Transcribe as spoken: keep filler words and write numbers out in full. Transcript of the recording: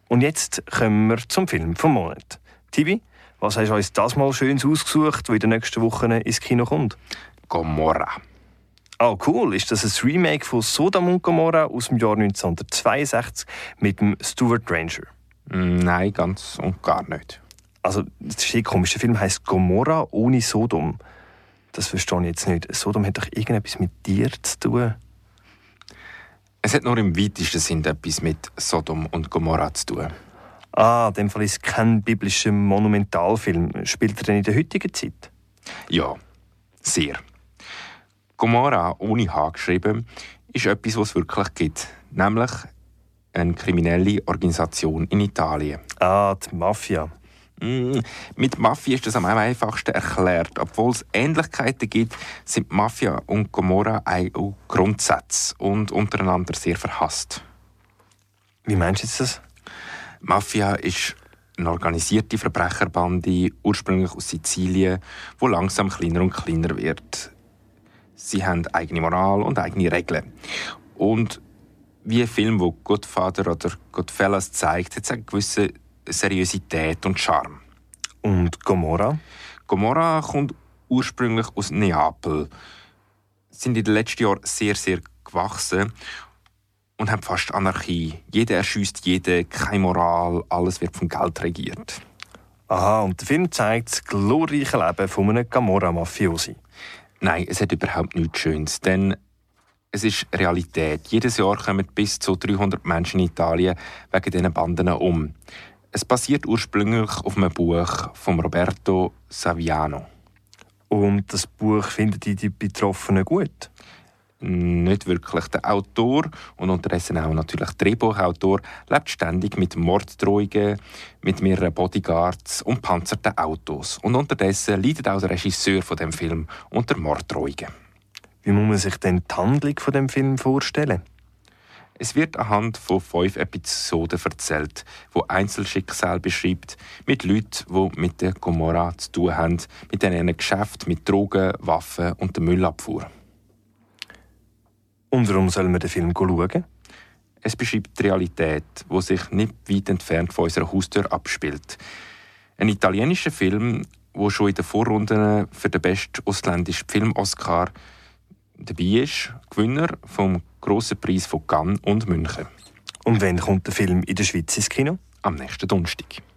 Und jetzt kommen wir zum Film vom Monat. Tibi, was hast du uns das mal Schönes ausgesucht, wo in den nächsten Wochen ins Kino kommt? Gomorra. Ah, cool. Ist das ein Remake von Sodom und Gomorra aus dem Jahr neunzehnhundertzweiundsechzig mit dem Stuart Ranger? Nein, ganz und gar nicht. Also, das ist eh komisch. Der Film heisst Gomorra ohne Sodom. Das verstehe ich jetzt nicht. Sodom hat doch irgendetwas mit dir zu tun. Es hat nur im weitesten Sinn etwas mit Sodom und Gomorra zu tun. Ah, in dem Fall ist es kein biblischer Monumentalfilm. Spielt er denn in der heutigen Zeit? Ja, sehr. Gomorra ohne H geschrieben ist etwas, was es wirklich gibt. Nämlich eine kriminelle Organisation in Italien. Ah, die Mafia. Mm, mit Mafia ist das am einfachsten erklärt. Obwohl es Ähnlichkeiten gibt, sind Mafia und Gomorra auch Grundsätze und untereinander sehr verhasst. Wie meinst du jetzt das? Mafia ist eine organisierte Verbrecherbande, ursprünglich aus Sizilien, die langsam kleiner und kleiner wird. Sie haben eigene Moral und eigene Regeln. Und wie ein Film, wo Godfather oder Goodfellas zeigt, hat es eine gewisse Seriosität und Charme. Und Gomorra? Gomorra kommt ursprünglich aus Neapel. Sie sind in den letzten Jahren sehr, sehr gewachsen und haben fast Anarchie. Jeder erschießt jeden, keine Moral, alles wird vom Geld regiert. Aha, und der Film zeigt das glorreiche Leben von einem Gomorra-Mafiosi. Nein, es hat überhaupt nichts Schönes, denn es ist Realität. Jedes Jahr kommen bis zu dreihundert Menschen in Italien wegen diesen Banden um. Es basiert ursprünglich auf einem Buch von Roberto Saviano. Und das Buch finden die, die Betroffenen gut? Nicht wirklich. Der Autor und unterdessen auch natürlich Drehbuchautor lebt ständig mit Morddrohungen, mit mehreren Bodyguards und panzerten Autos. Und unterdessen leidet auch der Regisseur von dem Film unter Morddrohungen. Wie muss man sich denn die Handlung von dem Film vorstellen? Es wird anhand von fünf Episoden erzählt, wo Einzelschicksal beschreibt, mit Leuten, die mit der Gomorra zu tun haben, mit ihren Geschäften, mit Drogen, Waffen und der Müllabfuhr. Und warum soll man den Film schauen? Es beschreibt die Realität, die sich nicht weit entfernt von unserer Haustür abspielt. Ein italienischer Film, der schon in den Vorrunden für den besten ausländischen Film-Oscar dabei ist, Gewinner vom Grossen Preis von Cannes und München. Und wann kommt der Film in der Schweiz ins Kino? Am nächsten Donnerstag.